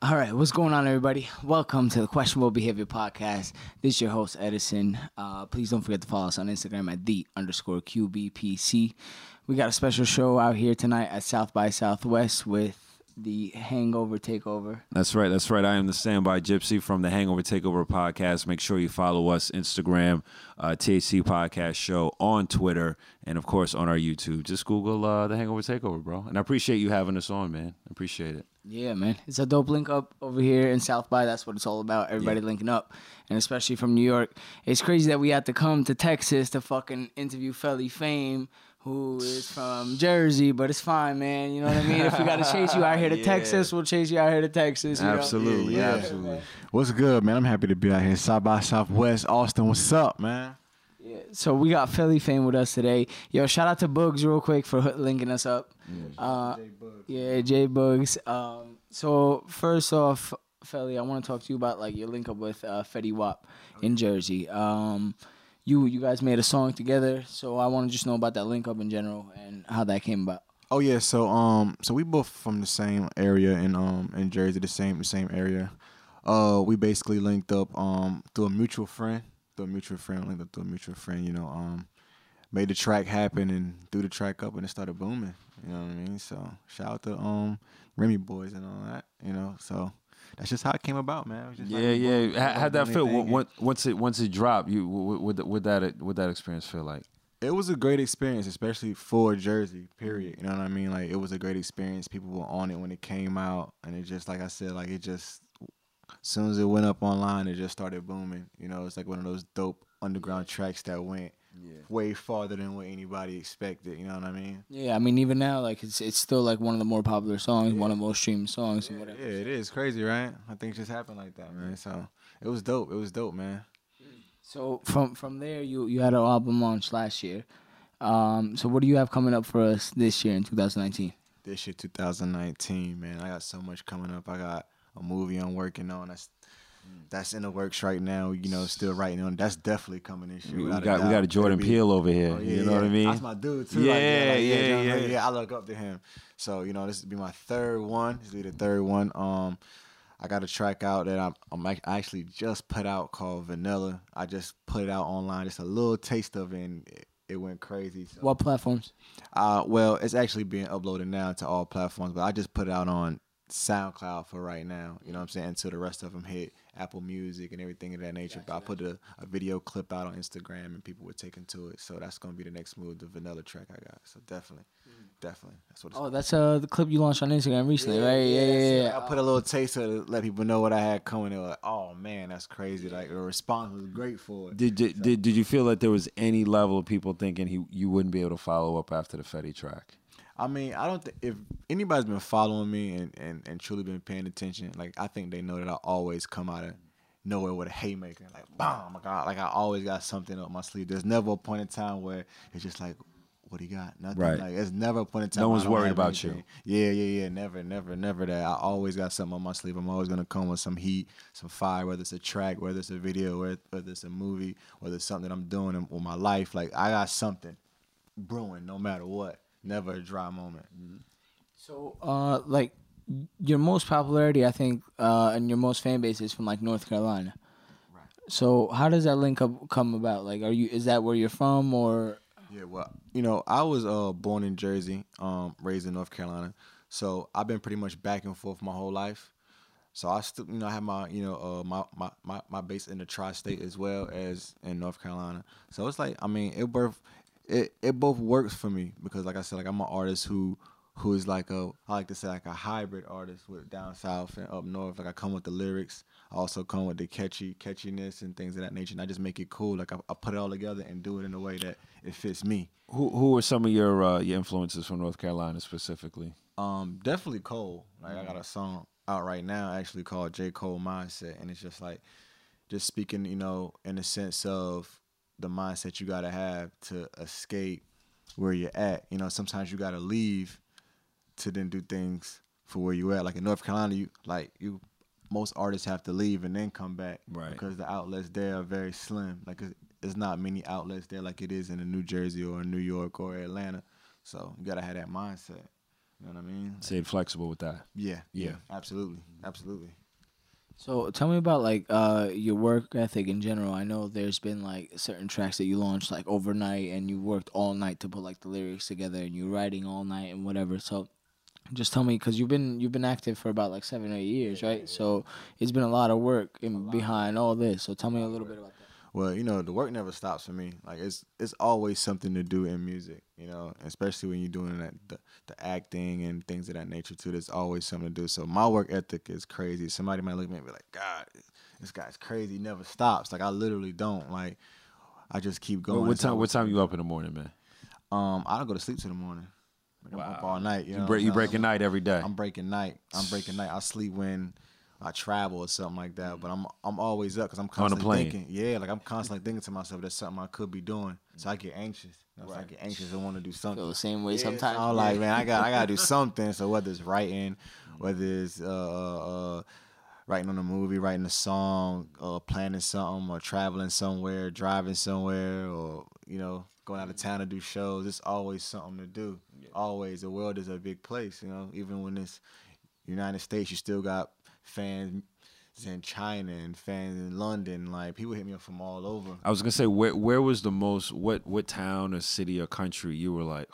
All right, what's going on, everybody? Welcome to the Questionable Behavior Podcast. This is your host, Edison. Please don't forget to follow us on Instagram at _QBPC. We got a special show out here tonight at South by Southwest with the Hangover Takeover. That's right. I am the Standby Gypsy from the Hangover Takeover Podcast. Make sure you follow us Instagram, THC Podcast Show on Twitter, and of course on our YouTube. Just Google the Hangover Takeover, bro. And I appreciate you having us on, man. I appreciate it. Yeah, man. It's a dope link up over here in South by. That's what it's all about. Everybody linking up. And especially from New York. It's crazy that we had to come to Texas to fucking interview Felly Fame, who is from Jersey, but it's fine, man. You know what I mean? If we got to chase you out here to Texas, we'll chase you out here to Texas. You Absolutely, know? absolutely. What's good, man? I'm happy to be out here. South by Southwest, Austin. What's up, man? Yeah. So we got Felly Fame with us today. Yo, shout out to Bugs real quick for linking us up. J Bugs. So first off, Felly, I want to talk to you about like your link up with Fetty Wap in Jersey. You guys made a song together, so I want to just know about that link up in general and how that came about. Oh yeah, so we both from the same area in Jersey, the same area. We basically linked up through a mutual friend. You know, made the track happen and threw the track up and it started booming. You know what I mean? So shout out to Remy Boys and all that. You know, so that's just how it came about, man. It was just How'd that feel? Once it dropped, what that experience feel like? It was a great experience, especially for Jersey, period. You know what I mean? Like, it was a great experience. People were on it when it came out. And it just, like I said, like, it just, as soon as it went up online, it just started booming. You know, it's like one of those dope underground tracks that went way farther than what anybody expected. You know what I mean? Yeah, I mean, even now, like, it's still, like, one of the more popular songs, one of the most streamed songs and whatever. Yeah, it is crazy, right? I think it just happened like that, man. So, it was dope. It was dope, man. So from there, you had an album launch last year. So what do you have coming up for us this year in 2019? This year, 2019, man, I got so much coming up. I got a movie I'm working on. That's in the works right now. You know, still writing on. That's definitely coming this year. We got a Jordan Peele over here. You know what I mean? That's my dude too. Yeah. I look up to him. So you know, this will be my third one. This will be the third one. I got a track out that I actually just put out called Vanilla. I just put it out online, just a little taste of it, and it went crazy. So. What platforms? Well, it's actually being uploaded now to all platforms, but I just put it out on SoundCloud for right now. You know what I'm saying? Until the rest of them hit Apple Music and everything of that nature. But I put a video clip out on Instagram, and people were taking to it. So that's gonna be the next move, the Vanilla track I got. So definitely. That's what it's that's the clip you launched on Instagram recently, right? Yeah. I put a little taste of it to let people know what I had coming. They were like, "Oh man, that's crazy!" Like the response was great for it. Did you feel that there was any level of people thinking you wouldn't be able to follow up after the Fetty track? I mean, I don't think if anybody's been following me and truly been paying attention, like I think they know that I always come out of nowhere with a haymaker, like boom, my God, like I always got something up my sleeve. There's never a point in time where it's just like, what do you got? Nothing. Right. Like it's never a point in time. No one's worried about you. Yeah. Never that. I always got something on my sleeve. I'm always gonna come with some heat, some fire, whether it's a track, whether it's a video, whether it's a movie, whether it's something I'm doing with my life. Like I got something brewing, no matter what. Never a dry moment. So, like, your most popularity, I think, and your most fan base is from like North Carolina. Right. So, how does that link up come about? Like, is that where you're from, or? Yeah, well, you know, I was born in Jersey, raised in North Carolina. So I've been pretty much back and forth my whole life. So I still, you know, I have my, you know, my base in the tri-state as well as in North Carolina. So it's like, I mean, it both works for me because, like I said, like I'm an artist who is like I like to say like a hybrid artist with down south and up north. Like I come with the lyrics, I also come with the catchiness and things of that nature, and I just make it cool. Like I put it all together and do it in a way that it fits me. Who are some of your influences from North Carolina specifically? Definitely Cole. Like I got a song out right now actually called J. Cole Mindset, and it's just like just speaking, you know, in the sense of the mindset you gotta have to escape where you're at. You know, sometimes you gotta leave to then do things for where you at. Like in North Carolina, most artists have to leave and then come back, right? Because the outlets there are very slim. Like there's not many outlets there like it is in New Jersey or New York or Atlanta. So you gotta have that mindset. You know what I mean? Stayed flexible with that. Yeah, Yeah. absolutely, absolutely. So tell me about like your work ethic in general. I know there's been like certain tracks that you launched like overnight and you worked all night to put like the lyrics together and you're writing all night and whatever. So just tell me, because you've been active for about like 7 or 8 years, right? So it's been a lot of work behind all this. So tell me a little bit about that. Well, the work never stops for me. Like it's always something to do in music, especially when you're doing the acting and things of that nature too. There's always something to do. So my work ethic is crazy. Somebody might look at me and be like, God, this guy's crazy. He never stops. Like I literally don't. Like I just keep going. What time you up in the morning, man? I don't go to sleep till the morning. Like, I'm up all night. You breaking night every day. I'm breaking night. I sleep when I travel or something like that, but I'm always up because I'm constantly thinking. Yeah, like I'm constantly thinking to myself there's something I could be doing, so I get anxious. So I get anxious and want to do something. Feel the same way sometimes. So I'm like, man, I gotta do something. So whether it's writing, whether it's writing on a movie, writing a song, planning something, or traveling somewhere, driving somewhere, or going out of town to do shows, it's always something to do. Yeah. Always, the world is a big place. Even when it's United States, you still got fans in China and fans in London. Like people hit me up from all over. I was gonna say, where was the most? What town or city or country you were like,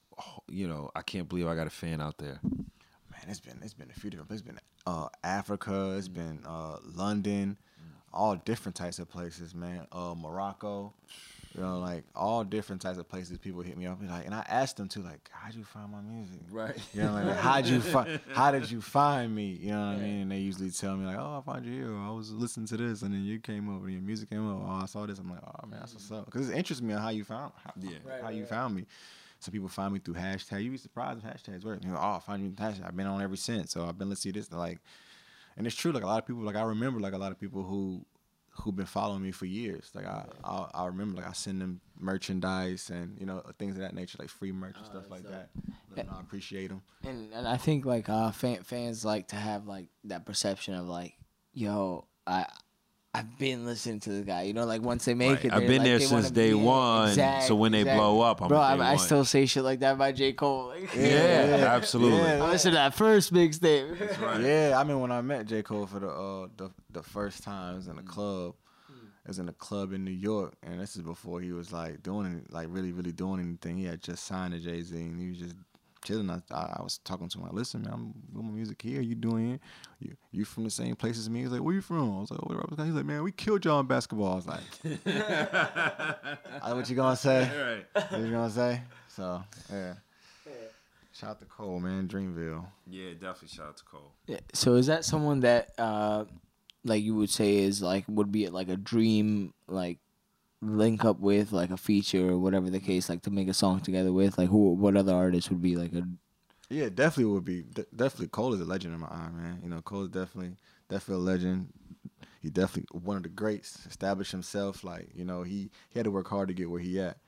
I can't believe I got a fan out there. Man, it's been a few different places. It's been Africa. It's been London. All different types of places, man. Morocco. Like all different types of places. People hit me up and I asked them too, like, how'd you find my music? Right. Like how did you find me? You know what I mean? And they usually tell me like, oh, I found you here. Or I was listening to this, and then you came up, and your music came up. Oh, I saw this. I'm like, oh man, that's what's up. Because it interests me on how you found you found me. Some people find me through hashtags. You'd be surprised if hashtags work. I find you hashtag. I've been on ever since. So I've been listening to this. Like, and it's true. Like a lot of people. Like I remember like a lot of people who've been following me for years. Like I remember like I send them merchandise and things of that nature, like free merch and stuff like that. I appreciate them. And I think like fans like to have like that perception of like, yo, I've been listening to the guy. Like once they make it, I've been there since day one. Exactly, so when they blow up, I'm I still say shit like that about J. Cole. Like, yeah, absolutely. I listened to that first mixtape. That's right. Yeah, I mean when I met J. Cole for the first time, it was in a club. It was in a club in New York, and this is before he was like doing like really really doing anything. He had just signed to Jay-Z, and he was just chilling. I was talking to him like, listen, man, I'm doing my music here. You doing it? You from the same place as me? He's like, where you from? I was like, oh, where? He's like, man, we killed y'all in basketball. I was like, what you gonna say? Right. What you gonna say? So yeah. Shout out to Cole, man, Dreamville. Yeah, definitely shout out to Cole. Yeah. So is that someone that like you would say is like would be like a dream like link up with like a feature or whatever the case, like to make a song together with, like what other artist would be like a? Yeah, definitely would be. Definitely Cole is a legend in my eye, man. Cole is definitely a legend. He definitely one of the greats. Established himself, like he had to work hard to get where he at.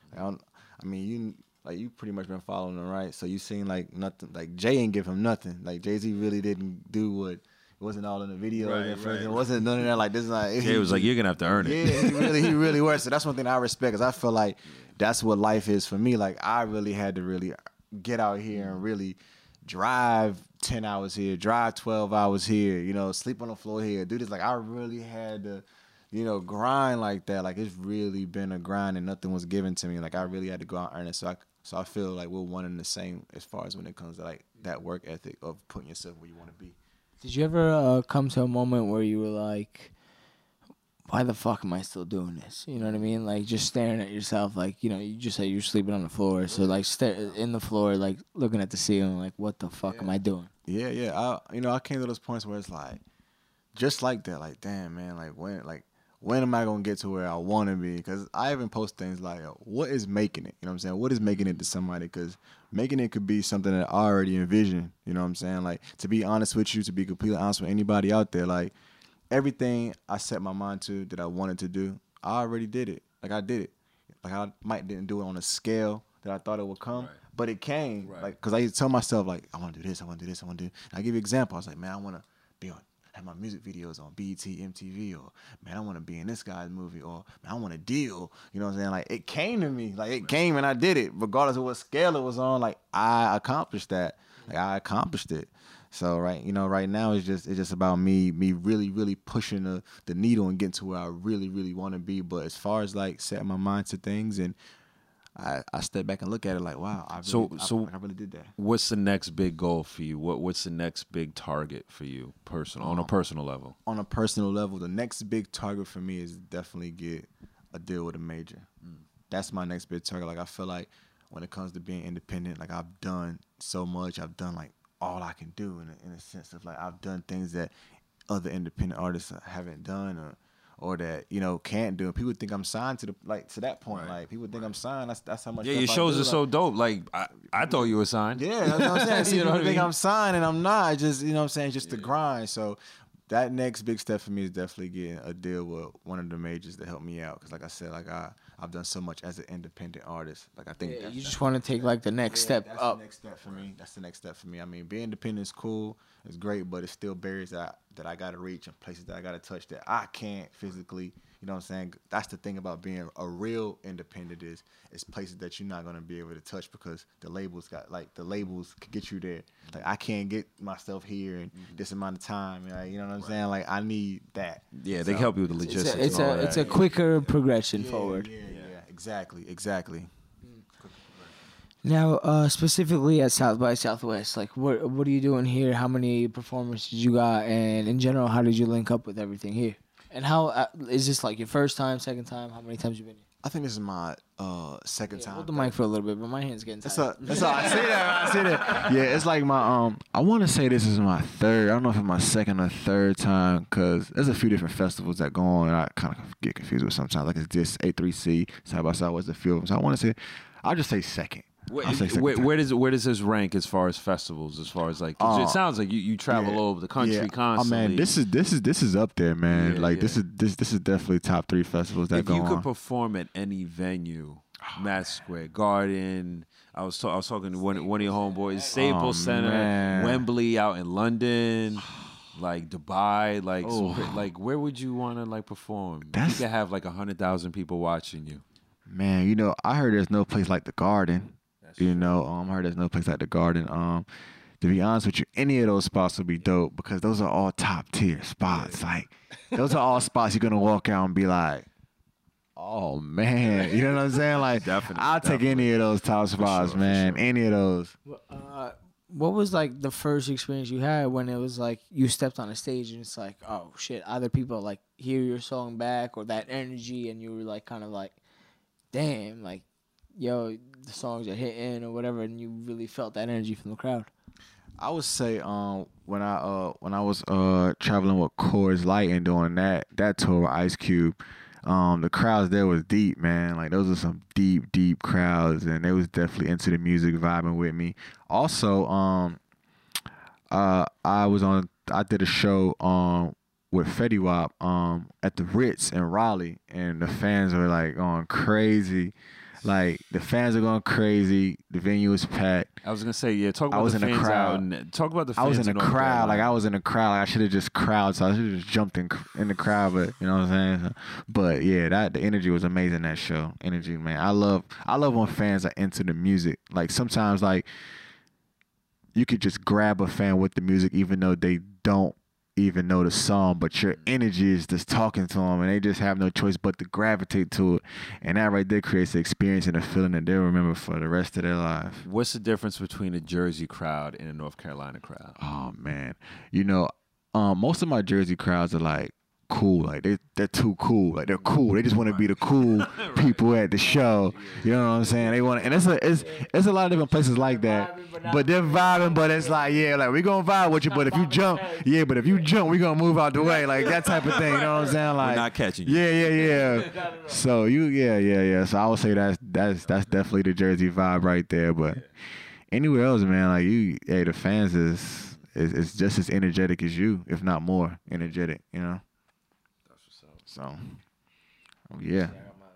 You pretty much been following him, right? So you seen like nothing. Like Jay ain't give him nothing. Like Jay-Z really didn't do what. It wasn't all in the video. Right. It wasn't none of that. Like this is like Jay was like, you're gonna have to earn it. Yeah, he really worked. So that's one thing I respect, because I feel like that's what life is for me. Like I really had to really get out here and really drive 10 hours here, drive 12 hours here, sleep on the floor here, do this. Like I really had to, grind like that. Like it's really been a grind and nothing was given to me. Like I really had to go out and earn it. So I feel like we're one and the same as far as when it comes to like that work ethic of putting yourself where you want to be. Did you ever come to a moment where you were like, why the fuck am I still doing this? You know what I mean? Like just staring at yourself, like, you just said you're sleeping on the floor. So like stare in the floor, like looking at the ceiling, like what the fuck am I doing? Yeah. I came to those points where it's like, just like that, like, damn, man, when am I going to get to where I want to be? Because I even post things like, what is making it? You know what I'm saying? What is making it to somebody? Because making it could be something that I already envisioned. You know what I'm saying? Like, to be honest with you, to be completely honest with anybody out there, like, everything I set my mind to that I wanted to do, I already did it. Like, I did it. Like, I didn't do it on a scale that I thought it would come, but it came. Right. Like, because I used to tell myself, like, I want to do this, I want to do this, I want to do this. And I give you an example. I was like, man, I want to be on. Have my music videos on BET, MTV, or man, I want to be in this guy's movie, or man, I want to deal. You know what I'm saying? Like it came to me, like it came and I did it, regardless of what scale it was on. Like I accomplished that. Like I accomplished it. So right now it's just about me really pushing the needle and getting to where I really want to be. But as far as like setting my mind to things, and I step back and look at it like, wow, I really did that. What's the next big goal for you? What's the next big target for you, on a personal level? On a personal level, the next big target for me is definitely get a deal with a major. That's my next big target. Like I feel like when it comes to being independent, like I've done so much. I've done like all I can do in a sense of like I've done things that other independent artists haven't done or that can't do. And people think I'm signed to that point. Right. Like people think I'm signed. That's how much. Yeah, your shows are so dope. Like I thought you were signed. Yeah, that's what I'm saying. See, people think I'm signed and I'm not. It's just what I'm saying. It's just the grind. So that next big step for me is definitely getting a deal with one of the majors to help me out. Because like I said, like I've done so much as an independent artist. Like I think you just want to take like the next step that's up. The next step for me. That's the next step for me. I mean, being independent is cool. It's great, but it's still barriers that I got to reach and places that I got to touch that I can't physically. You know what I'm saying? That's the thing about being a real independent is places that you're not gonna be able to touch because the labels could get you there. Like I can't get myself here in this amount of time. Like, you know what I'm saying? Like I need that. Yeah, they can help you with the logistics. It's a quicker progression forward. Yeah. Exactly. Now, specifically at South by Southwest, like what are you doing here? How many performances you got, and in general, how did you link up with everything here? And how is this like your first time, second time? How many times you been here? I think this is my second time. Hold the mic for a little bit, but my hand's getting tired. That's all. I see that. Yeah, it's like my I want to say this is my third. I don't know if it's my second or third time because there's a few different festivals that go on. And I kind of get confused with sometimes. Like it's this A3C, South by Southwest, a few of them. So I want to say, I'll just say second. Where does this rank as far as festivals? As far as like, it sounds like you travel all over the country constantly. Oh man, this is up there, man. This is definitely top 3 festivals that go on. If you could perform at any venue, Madison Square Garden. I was talking to one of your homeboys, Staples Center, man. Wembley out in London. Like Dubai, like where would you want to like perform? You could have like 100,000 people watching you. Man, I heard there's no place like the Garden. I heard there's no place like the Garden. To be honest with you, any of those spots would be dope because those are all top tier spots. Yeah. Like those are all spots you're gonna walk out and be like, oh man, you know what I'm saying? Like I'll take any of those top spots, man. Sure. Any of those. What was like the first experience you had when it was like you stepped on a stage and it's like, oh shit, other people like hear your song back or that energy and you were like kind of like, damn, like, yo, the songs are hitting or whatever, and you really felt that energy from the crowd? I would say when I was traveling with Coors Light and doing that tour with Ice Cube, the crowds there was deep, man. Like those are some deep crowds, and they was definitely into the music, vibing with me. Also, I did a show with Fetty Wap at the Ritz in Raleigh, and the fans were like going crazy. Like the fans are going crazy. The venue was packed. I was gonna say, yeah. Talk about the fans out and talk about the fans. I was in the crowd. Like I was in the crowd. Like I should have just crowd. So I should have just jumped in the crowd. But you know what I'm saying. But yeah, the energy was amazing. That show, energy, man. I love when fans are into the music. Like sometimes, like you could just grab a fan with the music, even though they don't even know the song, but your energy is just talking to them, and they just have no choice but to gravitate to it. And that right there creates the experience and a feeling that they'll remember for the rest of their life. What's the difference between a Jersey crowd and a North Carolina crowd? Oh man, most of my Jersey crowds are like cool, like they're too cool, like they're cool. They just want to be the cool people at the show. You know what I'm saying? They want, and it's a lot of different places like that. But they're vibing, but it's like, yeah, like we gonna vibe with you, but if you jump, we gonna move out the way, like that type of thing. You know what I'm saying? Like we're not catching you. Yeah. So So I would say that's definitely the Jersey vibe right there. But anywhere else, man, like the fans is just as energetic as you, if not more energetic. You know. So, yeah.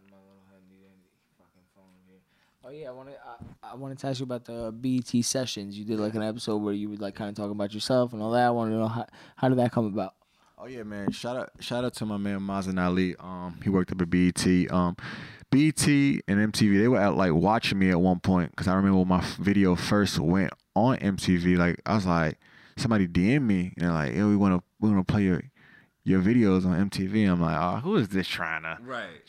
Oh yeah, I wanted to ask you about the BET sessions. You did like an episode where you would like kind of talk about yourself and all that. I want to know how did that come about? Oh yeah, man. Shout out to my man Mazen Ali. He worked up at BET. BET and MTV, they were like watching me at one point because I remember when my video first went on MTV. Like I was like, somebody DM me and they're like, "Yo, we wanna play your videos on MTV." I'm like, "Oh, who is this trying to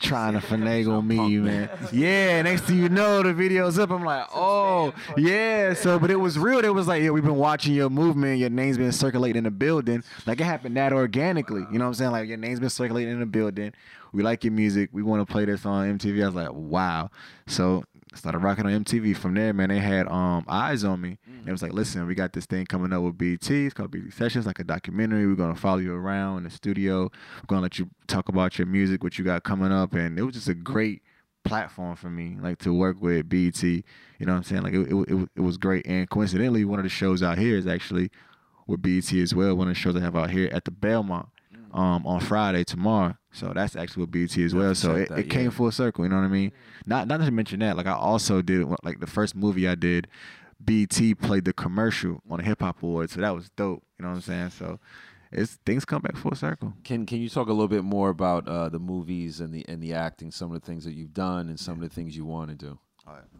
finagle me, man?" Yeah, next thing you know, the video's up. I'm like, "Oh, yeah." So, but it was real. It was like, "Yeah, we've been watching your movement. Your name's been circulating in the building." Like it happened that organically. You know what I'm saying? Like your name's been circulating in the building. We like your music. We want to play this on MTV. I was like, "Wow." So started rocking on MTV. From there, man, they had eyes on me. It was like, "Listen, we got this thing coming up with BT. It's called BT Sessions, like a documentary. We're gonna follow you around in the studio. We're gonna let you talk about your music, what you got coming up." And it was just a great platform for me, like to work with BT. You know what I'm saying? Like it was great. And coincidentally, one of the shows out here is actually with BT as well. One of the shows I have out here at the Belmont. On Friday tomorrow, so that's actually with BT as well. So it came full circle. You know what I mean? Not to mention that, like I also did like the first movie I did, BT played the commercial on the Hip Hop Awards, so that was dope. You know what I'm saying? So things come back full circle. Can you talk a little bit more about the movies and the acting, some of the things that you've done and some of the things you want to do? All right.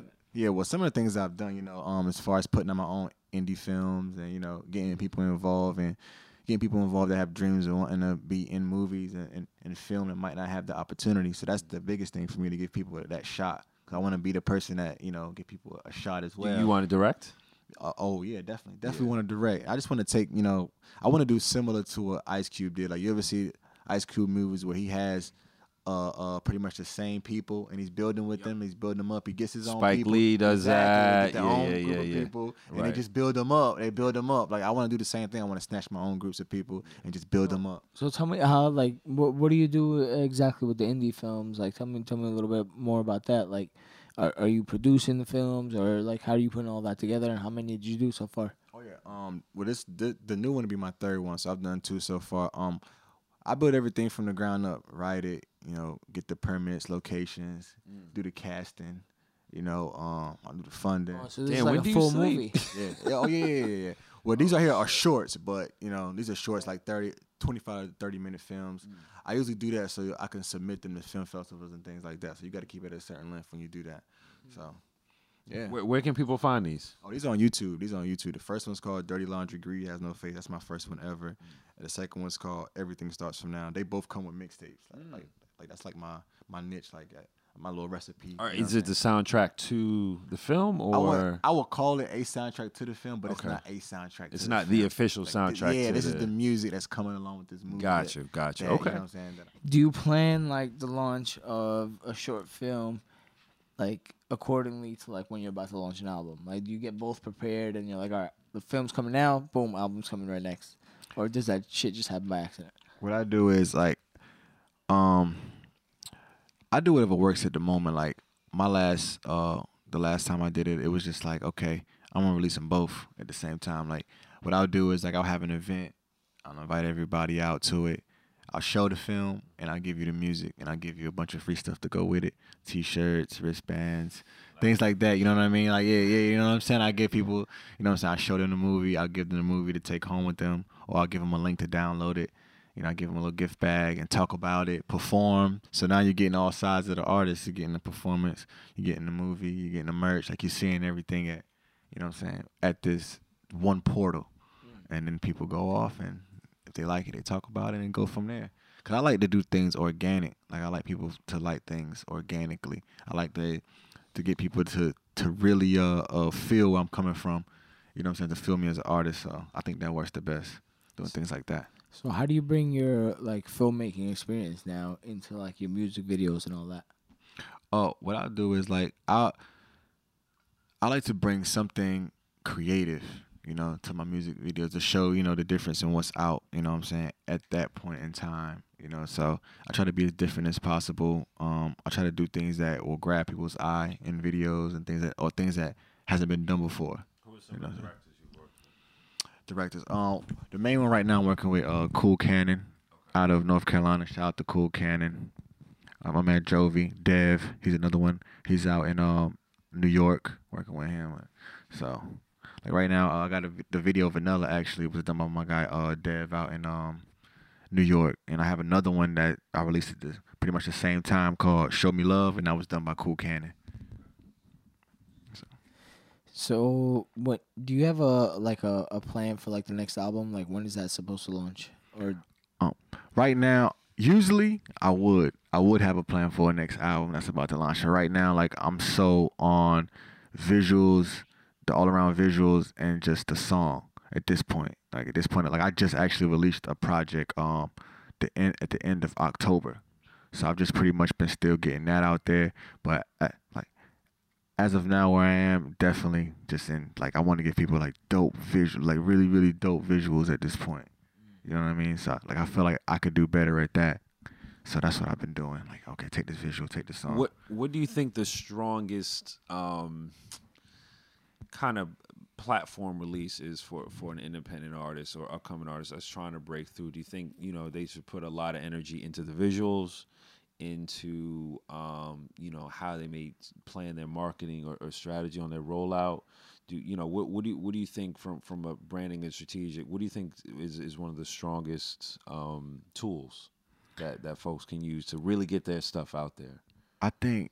Some of the things I've done, as far as putting on my own indie films and getting people involved and getting people involved that have dreams and wanting to be in movies and film and might not have the opportunity. So that's the biggest thing for me, to give people that shot. Because I want to be the person that, give people a shot as well. You want to direct? Oh, yeah, definitely want to direct. I just want to take, I want to do similar to what Ice Cube did. Like, you ever see Ice Cube movies where he has pretty much the same people, and he's building with them. He's building them up. He gets his own people. Spike Lee does that. Their own group of people, and they just build them up. They build them up. Like I want to do the same thing. I want to snatch my own groups of people and just build them up. So tell me how, like, what do you do exactly with the indie films? Like, tell me a little bit more about that. Like, are you producing the films, or like how are you putting all that together? And how many did you do so far? Oh yeah. Well, the new one will be my third one. So I've done 2 so far. I build everything from the ground up, write it, get the permits, locations, do the casting, I do the funding. Oh, so this is like a full movie. Yeah. Oh, yeah. Well, these right here are shorts, but, these are shorts, like 25 to 30-minute films. I usually do that so I can submit them to film festivals and things like that. So you got to keep it at a certain length when you do that. So, yeah. Where can people find these? Oh, these are on YouTube. The first one's called Dirty Laundry, Greed Has No Face. That's my first one ever. And the second one's called Everything Starts From Now. They both come with mixtapes. Like that's like my niche, like my little recipe. All right, is it the soundtrack to the film, or I would call it a soundtrack to the film, but it's not a soundtrack. It's not the official soundtrack. Yeah, this is the music that's coming along with this movie. Gotcha. Okay. You know what I'm saying? Do you plan like the launch of a short film, like accordingly to like when you're about to launch an album? Like, do you get both prepared and you're like, all right, the film's coming now, boom, album's coming right next, or does that shit just happen by accident? What I do is like, I do whatever works at the moment. Like the last time I did it, it was just like, okay, I'm gonna release them both at the same time. Like what I'll do is like I'll have an event, I'll invite everybody out to it, I'll show the film, and I'll give you the music, and I'll give you a bunch of free stuff to go with it, T-shirts, wristbands, things like that. You know what I mean? Like yeah, you know what I'm saying? I give people, you know what I'm saying? I show them the movie, I'll give them the movie to take home with them, or I'll give them a link to download it. I give them a little gift bag and talk about it, perform. So now you're getting all sides of the artist. You're getting the performance, you're getting the movie, you're getting the merch. Like you're seeing everything at, at this one portal. And then people go off, and if they like it, they talk about it and go from there. Because I like to do things organic. Like I like people to like things organically. I like to get people to really feel where I'm coming from. You know what I'm saying? To feel me as an artist. So I think that works the best, doing things like that. So how do you bring your like filmmaking experience now into like your music videos and all that? Oh, what I do is like I like to bring something creative, to my music videos to show, the difference in what's out, you know what I'm saying, at that point in time, So I try to be as different as possible. I try to do things that will grab people's eye in videos and things that hasn't been done before. Who are some of the directors you work with? Directors. The main one right now I'm working with Cool Cannon out of North Carolina. Shout out to Cool Cannon. My man Jovi, Dev, he's another one. He's out in New York working with him. So like right now I got the video Vanilla actually was done by my guy Dev out in New York, and I have another one that I released at pretty much the same time called Show Me Love, and that was done by Cool Cannon. So, what do you have a plan for like the next album? Like, when is that supposed to launch? Or Right now, usually I would have a plan for a next album that's about to launch. And right now, like I'm so on visuals, the all around visuals, and just the song at this point. Like at this point, like I just actually released a project at the end of October. So I've just pretty much been still getting that out there. But like as of now, where I am, definitely just in like I want to give people like dope visual, like really really dope visuals at this point. You know what I mean? So like I feel like I could do better at that. So that's what I've been doing. Like, okay, take this visual, take this song. What do you think the strongest kind of platform release is for an independent artist or upcoming artist that's trying to break through? Do you think they should put a lot of energy into the visuals, into how they may plan their marketing or strategy on their rollout? What do you think from a branding and strategic? What do you think is one of the strongest tools that folks can use to really get their stuff out there? I think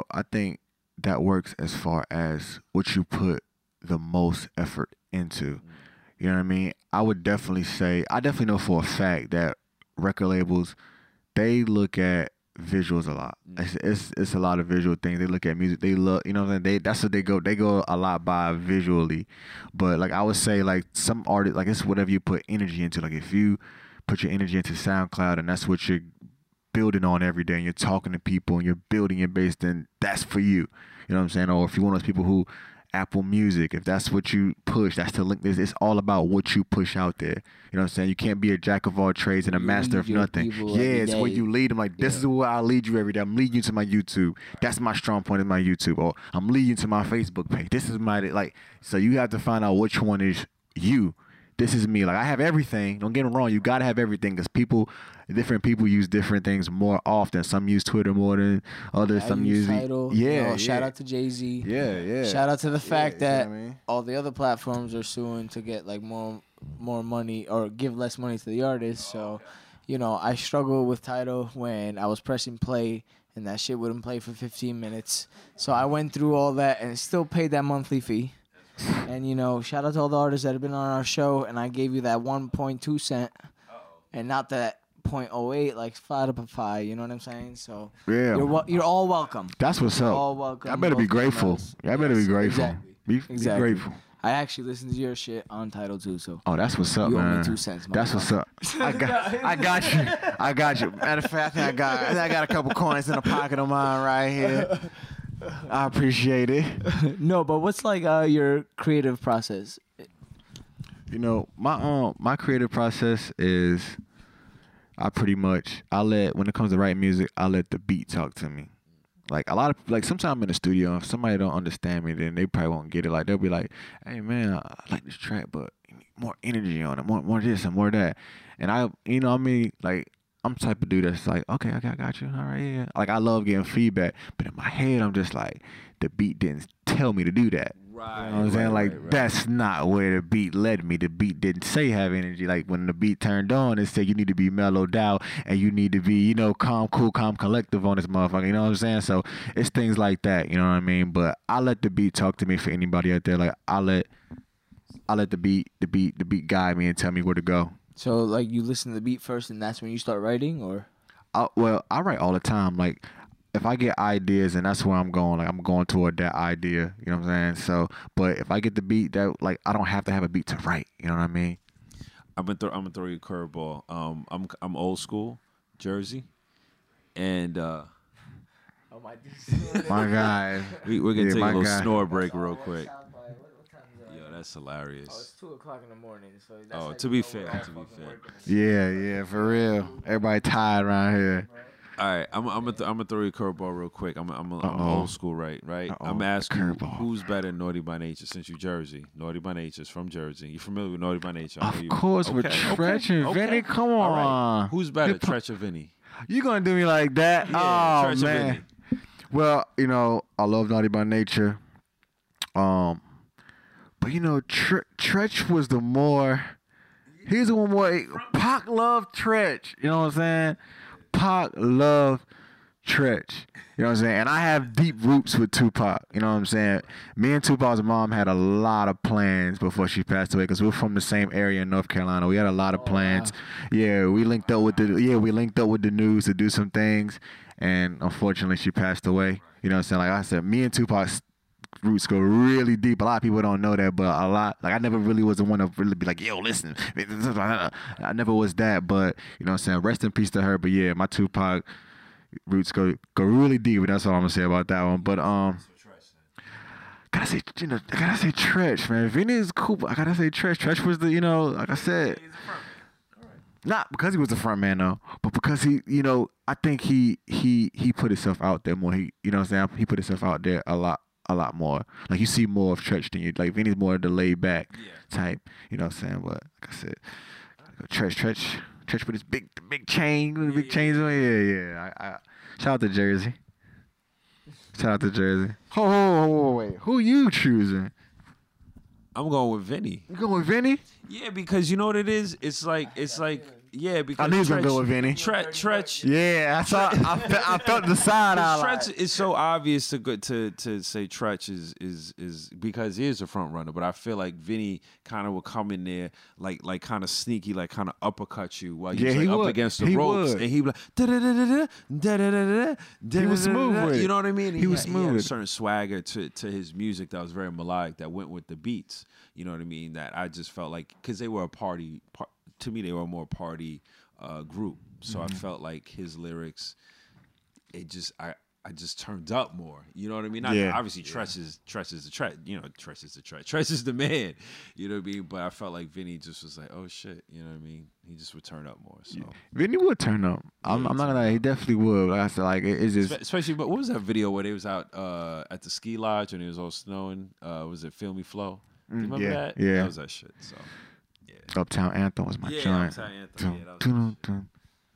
that works as far as what you put the most effort into. You know what I mean? I would definitely say I definitely know for a fact that record labels, they look at visuals a lot. It's a lot of visual things. They look at music. They look, that's what they go. They go a lot by visually. But like I would say, like some artists, like it's whatever you put energy into. Like if you put your energy into SoundCloud and that's what you're building on every day, and you're talking to people and you're building your base, then that's for you. You know what I'm saying? Or if you're one of those people who Apple Music, if that's what you push, that's the link. It's all about what you push out there. You know what I'm saying? You can't be a jack of all trades and a master of nothing. Yeah, it's where you lead them. Like, this is where I lead you every day. I'm leading you to my YouTube. That's my strong point in my YouTube. Or I'm leading you to my Facebook page. This is my, like, so you have to find out which one is you. This is me. Like, I have everything. Don't get me wrong. You got to have everything because different people use different things more often. Some use Twitter more than others. Some use Tidal. Yeah, Shout out to Jay-Z. Yeah. Shout out to the fact that all the other platforms are suing to get like more money or give less money to the artists. So, I struggled with Tidal when I was pressing play and that shit wouldn't play for 15 minutes. So I went through all that and still paid that monthly fee. And, shout out to all the artists that have been on our show, and I gave you that 1.2 cent and not that 0.08, like 5 to 5, you know what I'm saying? So you're all welcome. That's what's up. All welcome. I better be grateful. I better be grateful. Exactly. Be grateful. I actually listened to your shit on Tidal too, so. Oh, that's what's up, you man. owe me 2 cents, That's what's up. I got you. Matter of fact, I got a couple coins in the pocket of mine right here. I appreciate it. No, but what's like your creative process? My creative process is when it comes to writing music, I let the beat talk to me. Like sometimes I'm in the studio, if somebody don't understand me, then they probably won't get it. Like they'll be like, "Hey man, I like this track, but you need more energy on it, more this and more that." And like I'm the type of dude that's like, okay, I got you. All right, yeah. Like I love getting feedback, but in my head, I'm just like, the beat didn't tell me to do that. Right. You know what I'm saying? Like that's not where the beat led me. The beat didn't say have energy. Like when the beat turned on, it said you need to be mellowed out and you need to be, calm, cool, calm, collective on this motherfucker. You know what I'm saying? So it's things like that. You know what I mean? But I let the beat talk to me. For anybody out there, like I let the beat guide me and tell me where to go. So like you listen to the beat first, and that's when you start writing, or? I write all the time. Like if I get ideas and that's where I'm going, like I'm going toward that idea. You know what I'm saying? So, but if I get the beat, that like I don't have to have a beat to write. You know what I mean? I'm gonna throw you a curveball. I'm old school, Jersey, and Oh my guy. we're gonna take a little snore break real quick. That's hilarious. Oh, it's 2:00 in the morning. So that's to be fair. Yeah, for real. Everybody tired around here. All right, I'm gonna throw you a curveball real quick. I'm old school, right? I'm asking who's better than Naughty by Nature since you Jersey. Naughty by Nature's from Jersey. You familiar with Naughty by Nature? Of course, with Treach and Vinny. Come on. Right. Who's better, Treach or Vinny? You gonna do me like that? Yeah, oh Treach man. or Vinny? Well, I love Naughty by Nature. But Treach was the more. He's the one more. Pac loved Treach. You know what I'm saying? Pac loved Tretch. You know what I'm saying? And I have deep roots with Tupac. You know what I'm saying? Me and Tupac's mom had a lot of plans before she passed away because we're from the same area in North Carolina. We had a lot of plans. Wow. Yeah, we linked up with the news to do some things, and unfortunately she passed away. You know what I'm saying? Like I said, me and Tupac's roots go really deep. A lot of people don't know that, but a lot, like I never really was the one to really be like, yo, listen. I never was that, but you know what I'm saying? Rest in peace to her. But yeah, my Tupac roots go really deep, and that's all I'm gonna say about that one. But gotta say Tretch, man. Vinny is cool, but I gotta say Tretch. Tretch was the, like I said, not because he was the front man though, but because he, I think he put himself out there more. He, you know what I'm saying? He put himself out there a lot more. Like you see more of Tretch than you. Like Vinny's more the laid back type. You know what I'm saying? But like I said, Tretch with his big chain, with the big chains on. Yeah. I shout out to Jersey. Oh, wait. Who you choosing? I'm going with Vinny. You going with Vinny? Yeah, because you know what it is? It's like yeah, because I knew he was gonna go with Vinny. Tretch. Yeah, I felt the side out. Tretch is so obvious to say Tretch is because he is a front runner, but I feel like Vinny kind of would come in there like kind of sneaky, like kind of uppercut you while you're up against the ropes, and he'd be like he was smooth with it. You know what I mean? He was smooth. He had a certain swagger to his music that was very melodic, that went with the beats. You know what I mean? That I just felt like because they were a party. To me, they were a more party group, so I felt like his lyrics, I just turned up more. You know what I mean? Obviously, Tretch is the Tretch. Tretch is the Tretch. Tretch is the man. You know what I mean? But I felt like Vinny just was like, oh shit. You know what I mean? He just would turn up more. So Vinny would turn up. I'm not gonna lie, he definitely would. Like I said, like it's just especially. But what was that video where they was out at the ski lodge and it was all snowing? Was it Feel Me Flow? Do you remember that? Yeah, that was that shit. So. Uptown Anthem was my joint. Uptown Anthem.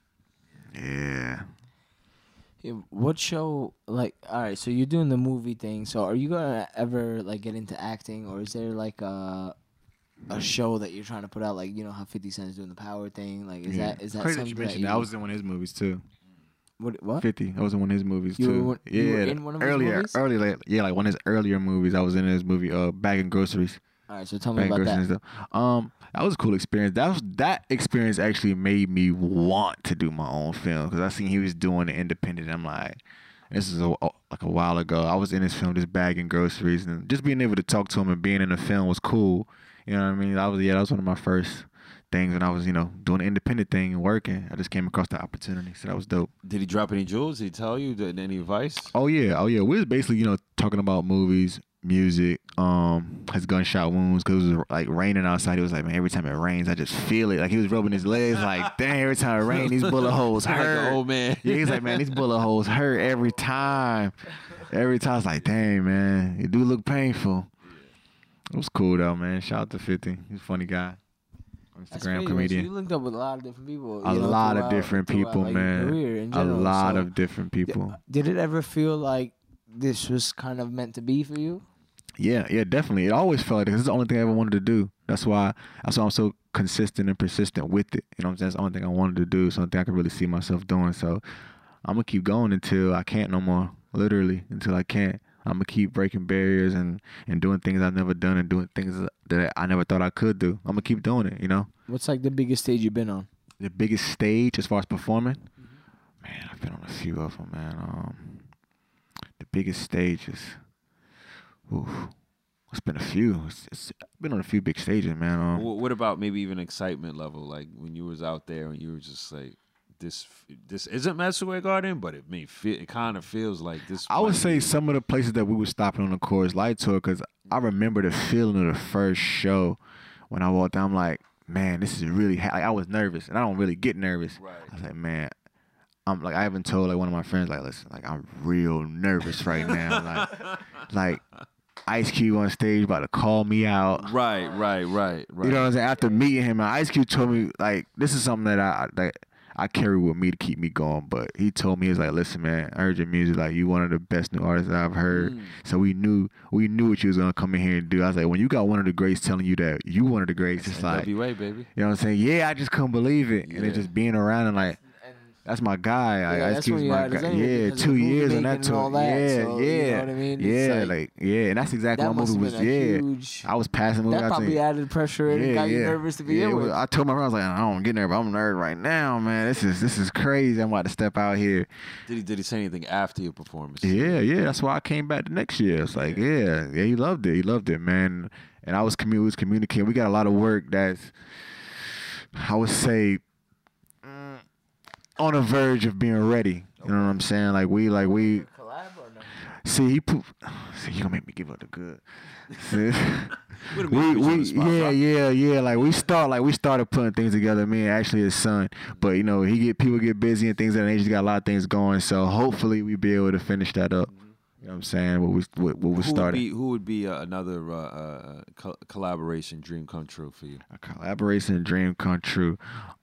Yeah. What show? Like, all right. So you're doing the movie thing. So are you gonna ever like get into acting, or is there like a show that you're trying to put out? Like, how 50 Cent's doing the Power thing. Like, is that crazy something you mentioned that? I was in one of his movies too. What? 50. I was in one of his movies too. You were in one of his movies? Earlier, like one of his earlier movies. I was in his movie, Bagging Groceries. All right, so tell me about that. That was a cool experience. That experience actually made me want to do my own film because I seen he was doing it independent. I'm like, this is like a while ago. I was in his film, just bagging groceries, and just being able to talk to him and being in the film was cool. You know what I mean? That was one of my first things when I was, doing the independent thing and working. I just came across the opportunity, so that was dope. Did he drop any jewels? Did he tell you any advice? Oh yeah. We was basically, talking about movies, music, his gunshot wounds, because it was like raining outside. He was like, man, every time it rains, I just feel it. Like he was rubbing his legs, like, dang, every time it rains, these bullet holes hurt. Like an old man. Yeah, he's like, man, these bullet holes hurt every time. Every time, it's like, dang, man, it do look painful. It was cool though, man. Shout out to 50. He's a funny guy. Instagram comedian. So you linked up with a lot of different people. A lot of different people, man. A lot of different people. Did it ever feel like this was kind of meant to be for you? Yeah, definitely. It always felt like this is the only thing I ever wanted to do. That's why I'm so consistent and persistent with it. You know what I'm saying? It's the only thing I wanted to do. It's the only thing I could really see myself doing. So I'm going to keep going until I can't no more. Literally, until I can't. I'm going to keep breaking barriers and doing things I've never done and doing things that I never thought I could do. I'm going to keep doing it, What's like the biggest stage you've been on? The biggest stage as far as performing? Mm-hmm. Man, I've been on a few of them, man. The biggest stages. It's been a few. It's been on a few big stages, man. What about maybe even excitement level? Like when you was out there and you were just like, this isn't Madison Square Garden, but it kind of feels like this. I would say some of the places that we were stopping on the Coors Light tour, because I remember the feeling of the first show when I walked down. I'm like, man, this is really. I was nervous, and I don't really get nervous. Right. I was like, man. I even told like one of my friends, like, listen, like I'm real nervous right now. like Ice Cube on stage about to call me out. Right. You know what I'm saying? After meeting him, Ice Cube told me like this is something that I carry with me to keep me going. But he told me, he was like, listen, man, I heard your music, like you one of the best new artists that I've heard. So we knew what you was gonna come in here and do. I was like, when you got one of the greats telling you that you one of the greats, it's like NWA, baby. You know what I'm saying? Yeah, I just couldn't believe it. And it's just being around and like. That's my guy. Like, Yeah, Ice that's Cube's where you my had his guy. name, Yeah, because of 2 the movie years on making that and all tour. that, Yeah, so, yeah, you know what I mean? It's yeah, like, and that's exactly that what must movie have was. been a Yeah, huge. I was passing the movie. That I was probably like, added pressure and got you nervous to begin with. I told my friend, I was like, I don't get nervous. I'm nervous right now, man. This is crazy. I'm about to step out here. Did he say anything after your performance? Yeah. That's why I came back the next year. It's like, yeah, he loved it. He loved it, man. And I was communicating. We got a lot of work that's, I would say, on the verge of being ready. You know what I'm saying? Like we. Collab or no? See, you gonna make me give up the good. See? Yeah. Like we started putting things together. Me and actually his son, but you know people get busy and things of that nature. He's got a lot of things going. So hopefully we be able to finish that up. You know what I'm saying? What we started. Who would be another collaboration dream come true for you? A collaboration dream come true.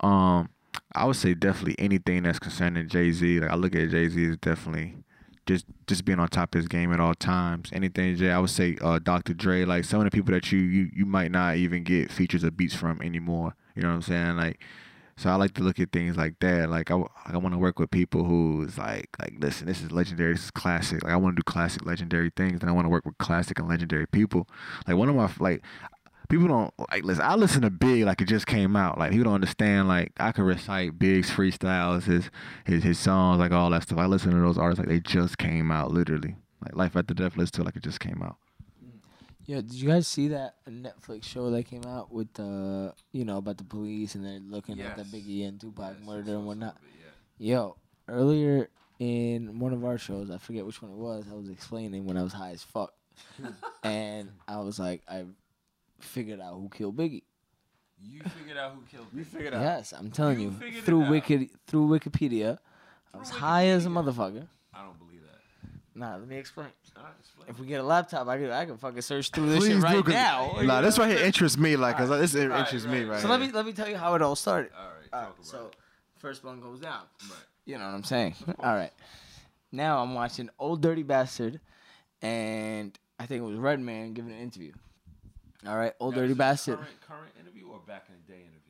I would say definitely anything that's concerning Jay-Z. Like I look at Jay-Z as definitely just being on top of his game at all times. Anything Jay, I would say Dr. Dre, like some of the people that you might not even get features or beats from anymore. You know what I'm saying? Like, so I like to look at things like that. Like I want to work with people who's like listen, this is legendary, this is classic. Like I want to do classic, legendary things, and I want to work with classic and legendary people. Like one of my people don't like listen. I listen to Big like it just came out. Like people don't understand. Like I can recite Big's freestyles, his songs, like all that stuff. I listen to those artists like they just came out, literally. Like Life After Death, listen to it like it just came out. Yeah, did you guys see that Netflix show that came out with about the police and they're looking at the Biggie and Tupac murder and whatnot? Yo, earlier in one of our shows, I forget which one it was, I was explaining when I was high as fuck, and I was like, I figured out who killed Biggie. You figured out who killed Biggie? You figured out? Yes, I'm telling You you figured through it out. through Wikipedia. I was high as a motherfucker. I don't believe that. Nah, let me explain. Explain. If we get a laptop, I can fucking search through this Please shit right do, now. Nah, this right here interests me, like, cause this interests me right So here. let me tell you how it all started. All right, talk about So it. first one goes down. Right. You know what I'm saying? All right. Now I'm watching Old Dirty Bastard, and I think it was Redman giving an interview. All right, Old Dirty Bastard. Current interview or back in the day interview?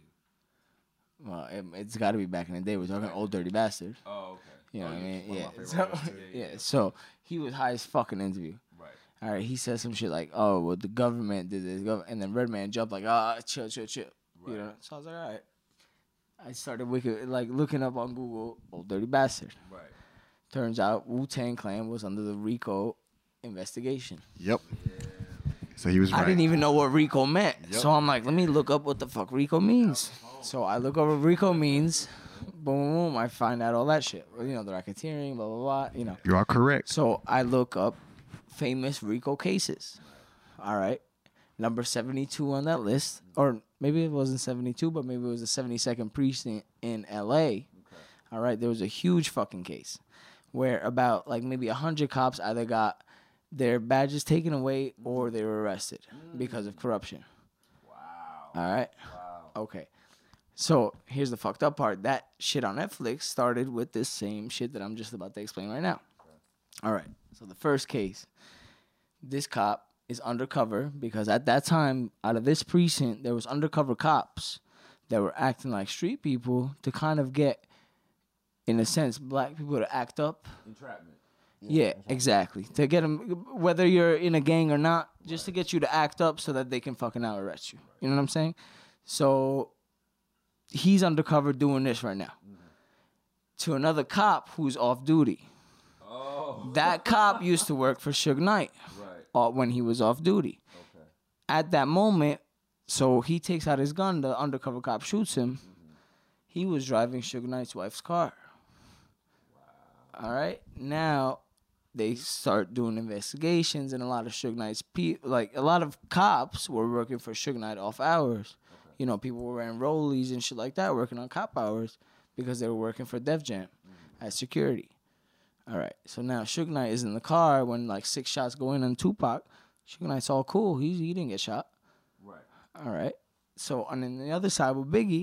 Well, it's got to be back in the day. We're talking Old Dirty Bastard. Oh, okay. You know what I mean? one of Yeah. my favorite So, artists, yeah. So he was high as fucking interview. Right. All right. He said some shit like, "Oh, well, the government did this," and then Redman jumped like, chill." Right. You know. So I was like, all right. I started looking up on Google Old Dirty Bastard. Right. Turns out Wu-Tang Clan was under the RICO investigation. Yep. So he was right. I didn't even know what RICO meant. Yep. So I'm like, let me look up what the fuck RICO means. So I look up what RICO means. Boom, boom, I find out all that shit. Well, the racketeering, blah, blah, blah, You are correct. So I look up famous RICO cases. All right. Number 72 on that list. Or maybe it wasn't 72, but maybe it was the 72nd precinct in L.A. All right. There was a huge fucking case where about maybe 100 cops either got their badges taken away or they were arrested because of corruption. Wow. All right? Wow. Okay. So here's the fucked up part. That shit on Netflix started with this same shit that I'm just about to explain right now. All right. So the first case, this cop is undercover because at that time, out of this precinct, there was undercover cops that were acting like street people to kind of get, in a sense, black people to act up. Entrapment. Yeah, exactly. To get them, whether you're in a gang or not, just to get you to act up so that they can fucking out arrest you. You know what I'm saying? So he's undercover doing this right now to another cop who's off duty. Oh. That cop used to work for Suge Knight when he was off duty. Okay. At that moment, so he takes out his gun, the undercover cop shoots him. He was driving Suge Knight's wife's car. Wow. All right? Now they start doing investigations, and a lot of Suge Knight's a lot of cops were working for Suge Knight off hours. Okay. People were wearing rollies and shit like that, working on cop hours because they were working for Def Jam as security. All right, so now Suge Knight is in the car when 6 shots go in on Tupac. Suge Knight's all cool. He didn't get shot. Right. All right. So on the other side with Biggie,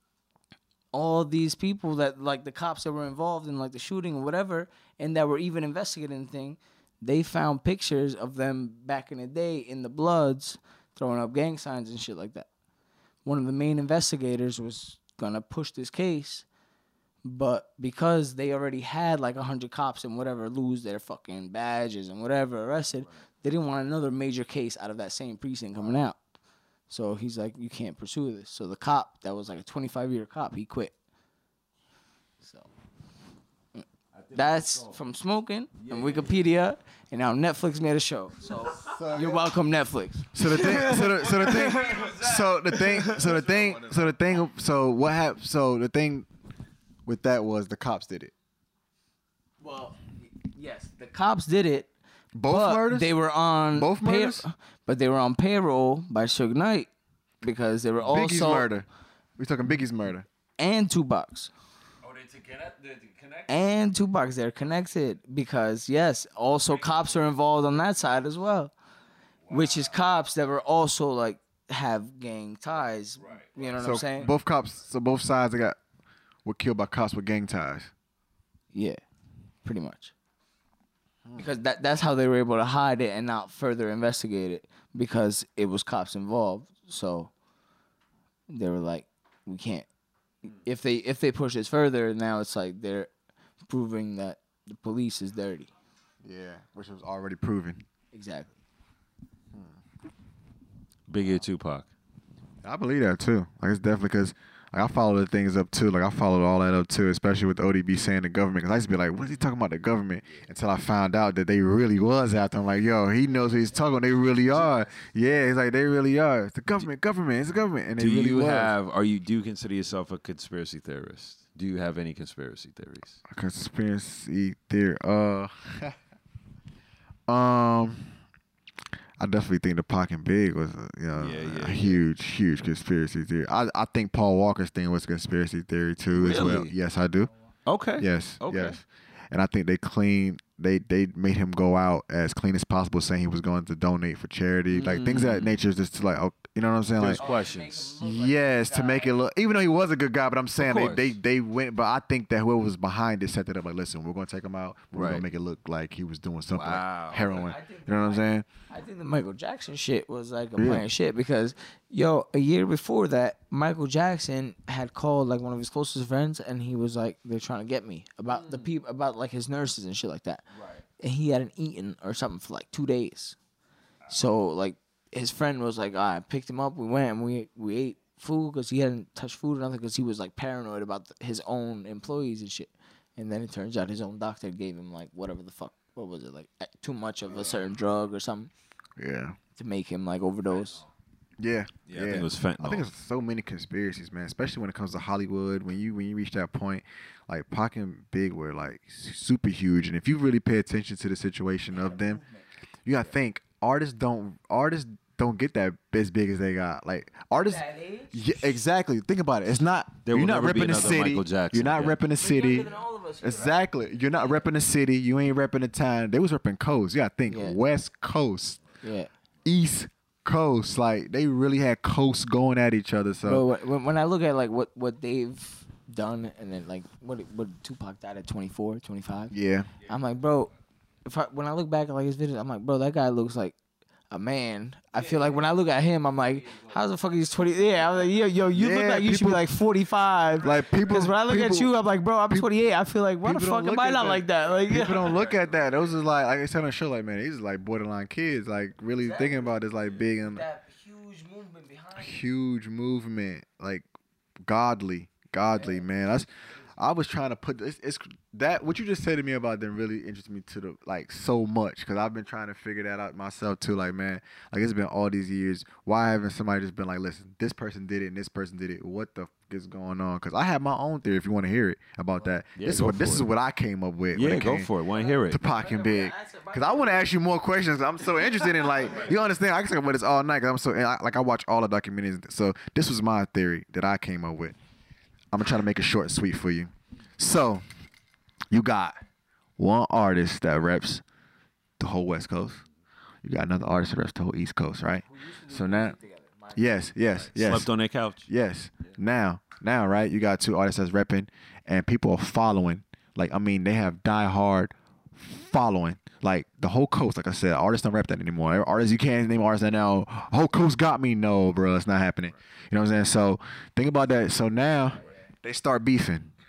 all these people that the cops that were involved in the shooting or whatever, and that were even investigating the thing, they found pictures of them back in the day in the Bloods throwing up gang signs and shit like that. One of the main investigators was gonna push this case, But because they already had like 100 cops and whatever lose their fucking badges and whatever arrested, they didn't want another major case out of that same precinct coming out. So he's like, you can't pursue this. So the cop that was like a 25-year cop, he quit. So that's from Smoking and Wikipedia, and now Netflix made a show. So you're welcome, Netflix. So the thing with that was the cops did it. Well, yes, the cops did it. Both but murders? They were on Both murders? But they were on payroll by Suge Knight because they were Biggie's also murder. We're talking Biggie's murder. and Tupac. Oh, they connect. And Tupac, they're connected because yes, also cops are involved on that side as well, which is cops that were also like have gang ties. Right. You know what I'm saying? Both cops. So both sides were killed by cops with gang ties. Yeah, pretty much. Because that's how they were able to hide it and not further investigate it because it was cops involved. So they were like, we can't. If they push this further, now it's like they're proving that the police is dirty. Yeah, which was already proven. Exactly. Biggie or Tupac? I believe that too. Like it's definitely because I follow the things up too. Like I followed all that up too, especially with ODB saying the government. Because I used to be like, what is he talking about the government? Until I found out that they really was after him. Like, yo, he knows what he's talking about. They really are. Yeah, it's like they really are. It's the government. It's the government. And Do they really you was. do you consider yourself a conspiracy theorist? Do you have any conspiracy theories? A conspiracy theory. I definitely think the Pac and Big was a huge conspiracy theory. I think Paul Walker's thing was a conspiracy theory too as well. Really? Yes, I do. Okay. Yes. Okay. Yes. And I think they made him go out as clean as possible, saying he was going to donate for charity, like things of that nature. Is just like, you know what I'm saying? There's Like questions. yes, to make it look, even though he was a good guy, but I'm saying course. they went. But I think that whoever was behind it set it up like, listen, we're going to take him out. We're Right. going to make it look like he was doing something Wow. like heroin. You know what I'm saying? I think the Michael Jackson shit was like a planned shit because, a year before that, Michael Jackson had called like one of his closest friends and he was like, they're trying to get me about the people, about like his nurses and shit like that. Right. And he hadn't eaten or something for like 2 days. So like his friend was like, I picked him up. We went and we ate food because he hadn't touched food or nothing because he was like paranoid about his own employees and shit. And then it turns out his own doctor gave him like whatever the fuck, what was it, like too much of a certain drug or something. Yeah. To make him like overdose. Yeah. Yeah, I think it was fentanyl. I think there's so many conspiracies, man. Especially when it comes to Hollywood. When you reach that point, like Pac and Big were like super huge, and if you really pay attention to the situation of them, you gotta think artists don't get that as big as they got. Like artists, yeah, exactly. Think about it. It's not There you're will not never be repping the another city. Michael Jackson, You're not yeah. repping the city. Exactly. You're not repping the city. You ain't repping the town. They was repping coast. You gotta think West Coast, East Coast. Like they really had coasts going at each other. So But when I look at like what they've done and then like what Tupac died at 24, 25. yeah. I'm like, bro, when I look back at like his videos, I'm like, bro, that guy looks like a man. I feel like when I look at him, I'm like, how the fuck is 20? Yeah, I'm like, yo, you look like you should be like 45. Like people. Because when I look at you, I'm like, bro, I'm 28. I feel like, why the people fuck don't am look I at not that. like that? Like, People don't look at that. Those is like I said on the show, like man, these are like borderline kids, like really thinking about this, like big and that huge movement behind. huge movement, like godly, man. I was trying to put it's that what you just said to me about them really interested me to the like so much because I've been trying to figure that out myself too. Like man, like it's been all these years. Why haven't somebody just been like, listen, this person did it and this person did it? What the fuck is going on? Because I have my own theory. If you want to hear it about that, Yeah, this go is what I came up with. Yeah, when go for it. Want to hear it? To Pac and Big, because I want to ask you more questions. I'm so interested in like you understand. I can talk about this all night. Cause I'm so I watch all the documentaries. So this was my theory that I came up with. I'm gonna try to make it short and sweet for you. So you got one artist that reps the whole West Coast. You got another artist that reps the whole East Coast, right? So now, yes. Slept on their couch. Yes. Now, right? You got two artists that's repping, and people are following. Like, I mean, they have die-hard following. Like, the whole coast, like I said, artists don't rep that anymore. Artists, you can't name artists that now, whole coast got me. No, bro, it's not happening. You know what I'm saying? So, think about that. So now, they start beefing.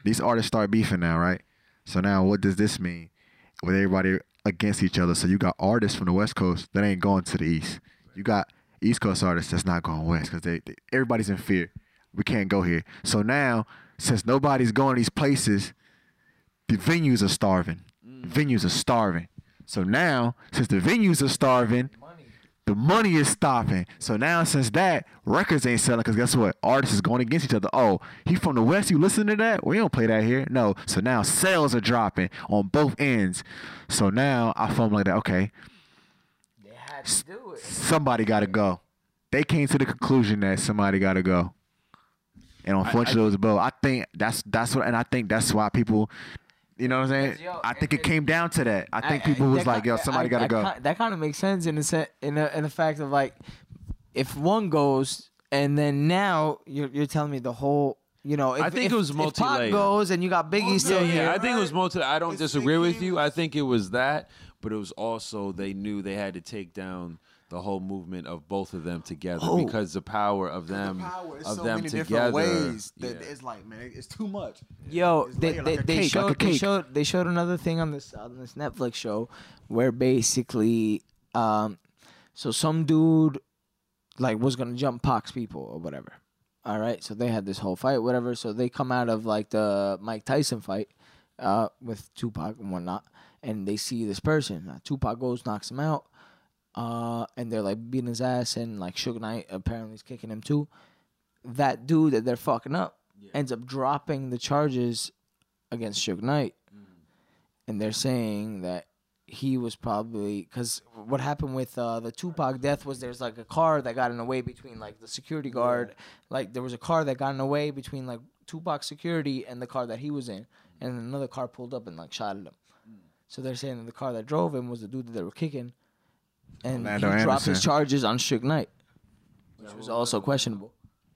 these artists start beefing now, right? So now what does this mean? With everybody against each other. So you got artists from the West Coast that ain't going to the East. You got East Coast artists that's not going West because everybody's in fear. We can't go here. So now, since nobody's going to these places, the venues are starving. Venues are starving. So now, since the venues are starving, the money is stopping. So now, since that, records ain't selling because guess what? Artists is going against each other. Oh, he from the West, you listen to that? We don't play that here. No. So now sales are dropping on both ends. So now I feel like that, okay, They had to do it. somebody got to go. They came to the conclusion that somebody got to go. And unfortunately, it was both. I think that's what, and I think that's why people, you know what I'm saying? Yo, I think it came down to that. I think people was like, yo, somebody got to go. That kind of makes sense in the fact of like, if one goes and then now you're telling me the whole, you know, I think it was If multi-layered. Pac goes and you got Biggie still here. Yeah, I think it was multi. I don't It's disagree with thinking- you. I think it was that, but it was also they knew they had to take down the whole movement of both of them together because the power of them together. ways that Yeah. it's like, man, it's too much. Yo, It's they layered like a they cake, showed like a cake. they showed another thing on this Netflix show where basically so some dude like was gonna jump Pac's people or whatever. All right, so they had this whole fight, whatever. So they come out of like the Mike Tyson fight with Tupac and whatnot, and they see this person. Tupac goes, knocks him out, and they're like beating his ass, and like Suge Knight apparently is kicking him too. That dude that they're fucking up ends up dropping the charges against Suge Knight, and they're saying that he was probably because what happened with the Tupac death was there's like a car that got in the way between like the security guard, like there was a car that got in the way between like Tupac's security and the car that he was in, and another car pulled up and like shot at him. So they're saying that the car that drove him was the dude that they were kicking, and Orlando he dropped his Anderson. charges on Suge Knight, which was also questionable.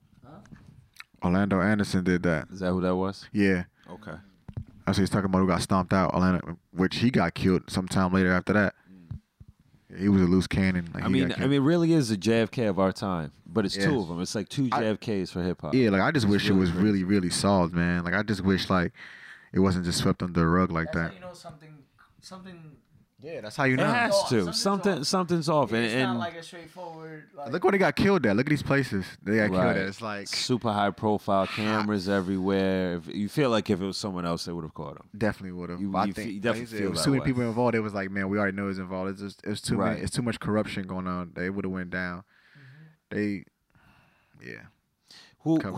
Orlando Anderson did that. Is that who that was? Yeah. Okay. That's what he's talking about. Who got stomped out? Orlando, which he got killed sometime later after that. He was a loose cannon. Like, I he mean, got it killed. really is a JFK of our time, but it's Yes. two of them. It's like two JFKs for hip hop. Yeah, like I just It's wish it was crazy. really, really solved, man. Like I just wish like it wasn't just swept under the rug like that. know something. Yeah, that's how you It know. has to. Something's Something's off, and a straightforward. Like, Look where they got killed at. Look at these places they got killed Right. at. It's like super high profile cameras everywhere. If you feel like if it was someone else, they would have caught him. definitely would have. You- I you think fe- you definitely like, feel it was that too many way. people involved. It was like, man, we already know it's involved. It's too Right. many. It's too much corruption going on. They would have went down. They, yeah. Cover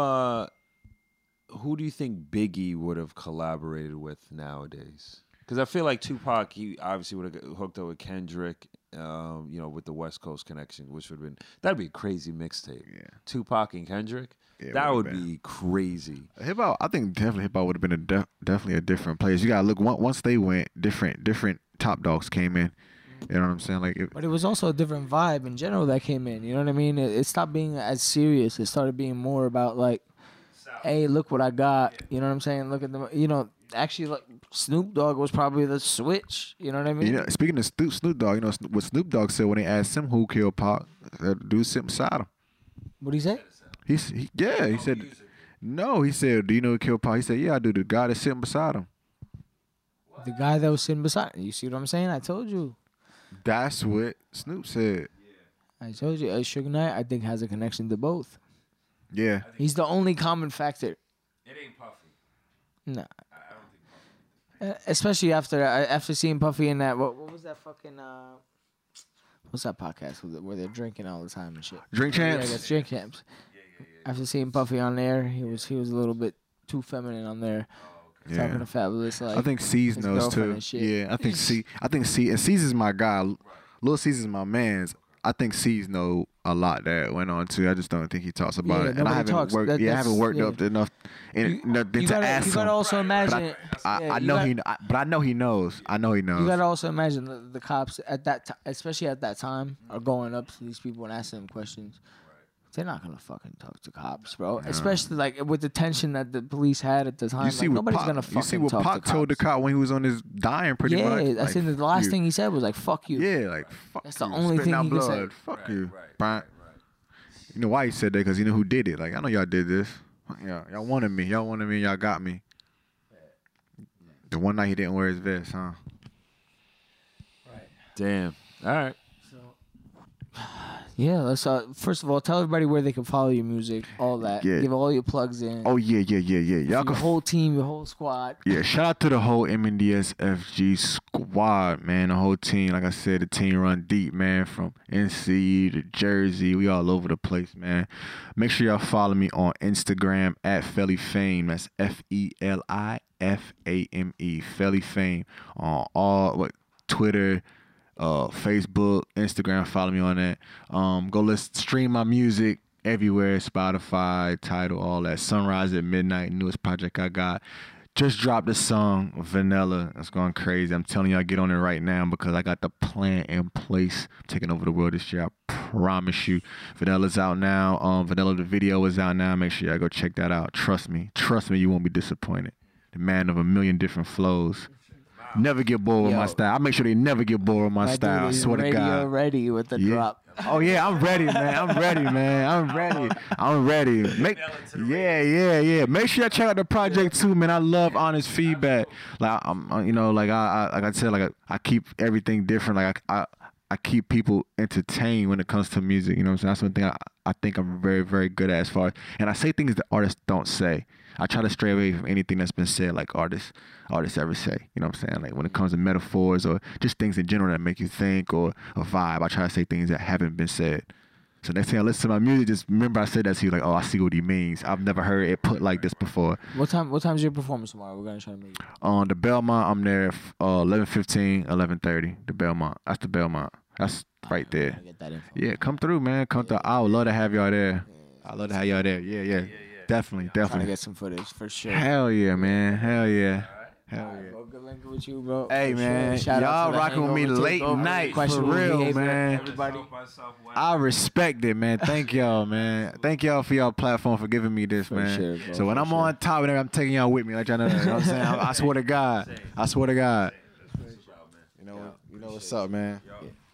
Who do you think Biggie would have collaborated with nowadays? Because I feel like Tupac, he obviously would have hooked up with Kendrick, with the West Coast connection, which would have been that'd be a crazy mixtape. Yeah. Tupac and Kendrick, Yeah, it that would would've been. be crazy. Hip hop, I think definitely hip hop would have been definitely a different place. You gotta look once they went different top dogs came in. You know what I'm saying? Like, but it was also a different vibe in general that came in. You know what I mean? It stopped being as serious. It started being more about like, hey, look what I got. You know what I'm saying? Look at the, actually, like Snoop Dogg was probably the switch. You know what I mean? speaking of Snoop Dogg, what Snoop Dogg said when they asked him who killed Pac, that dude sit beside him. What do you say? He said, no, he said, do you know who killed Pac? He said, yeah, I do. The guy that's sitting beside him. The guy that was sitting beside. You see what I'm saying? I told you. That's what Snoop said. I told you. Suge Knight, I think, has a connection to both. Yeah. He's the only common factor. It ain't Puffy. Nah. Especially after seeing Puffy in that what was that fucking what's that podcast where they're drinking all the time and shit? Drink Champs? Yeah, that's Drink Champs. After seeing Puffy on there, he was a little bit too feminine on there. Yeah. Talking to Fabulous, like I think C's his knows girlfriend too. and shit. Yeah, I think C, and C's my guy. Lil C's is my man's. I think C's know a lot that went on too. I just don't think he talks about Yeah, it, and I nobody haven't talks. worked. I haven't That's- worked yeah. up enough You to gotta, ask you him. gotta also imagine. I yeah, know you gotta- but I know he knows. I know he knows. You gotta also imagine the cops at that time, especially at that time, are going up to these people and asking them questions. They're not gonna fucking talk to cops, bro. Especially like with the tension that the police had at the time. you see like, what nobody's Pac, gonna fucking you see what talk Pac to told the cops. cop when he was on his dying, pretty Yeah, much. that's like, the last you. thing he said was like "fuck you." Yeah, like fuck. That's the you. only Spitting thing out he could say. blood. Fuck you. Right. You know why he said that? Because you know who did it. Like I know y'all did this. Yeah, y'all wanted me. Y'all got me. The one night he didn't wear his vest, huh? Damn. All right. Yeah, let's first of all tell everybody where they can follow your music, all that. Yeah. Give all your plugs in. Oh yeah. Y'all your can whole team, your whole squad. Yeah, shout out to the whole MNDSFG squad, man. The whole team, like I said, the team run deep, man. From NC to Jersey, we all over the place, man. Make sure y'all follow me on Instagram at Felly Fame. That's FELIFAME, Felly Fame. On all Twitter, Facebook, Instagram. Follow me on that. Go stream my music everywhere, Spotify, Tidal, all that. Sunrise at Midnight, newest project I got. Just dropped a song, Vanilla. It's going crazy. I'm telling y'all, get on it right now because I got the plan in place. I'm taking over the world this year. I promise you. Vanilla's out now. Vanilla, the video is out now. Make sure y'all go check that out. Trust me, you won't be disappointed. The man of a million different flows. Never get bored with my style. I make sure they never get bored with my style. I swear to God. Ready with the drop. Oh yeah, I'm ready, man. I'm ready. Yeah. Make sure you check out the project too, man. I love honest feedback. Like I keep everything different. Like I keep people entertained when it comes to music. You know what I'm saying? That's one thing I think I'm very, very good at as far as, and I say things that artists don't say. I try to stray away from anything that's been said like artists ever say. You know what I'm saying? Like when it comes to metaphors or just things in general that make you think or a vibe, I try to say things that haven't been said. So next time I listen to my music, just remember I said that to you, like, oh, I see what he means. I've never heard it put like this before. What time's your performance tomorrow? We're gonna try to make it. On the Belmont, I'm there 11:15, 11:30. The Belmont. That's the Belmont. That's right there. Get that info. Yeah, come through, man. Come through. I would love to have y'all there. I'd love to have y'all there. Yeah. Definitely. Trying to get some footage for sure. Hell yeah, man. Hell yeah. Bro, good linking with you, bro. Hey, For man. Sure. Shout out Y'all to the rocking with me Hangover late Takeover. night. For Questionable real, behavior, man. Everybody. I respect it, man. Thank y'all, man. Thank y'all for y'all platform for giving me this, man. sure, bro, So when for I'm on top of it, I'm taking y'all with me. Like y'all know that. You know what I'm saying? I swear to God. You know what's up, man.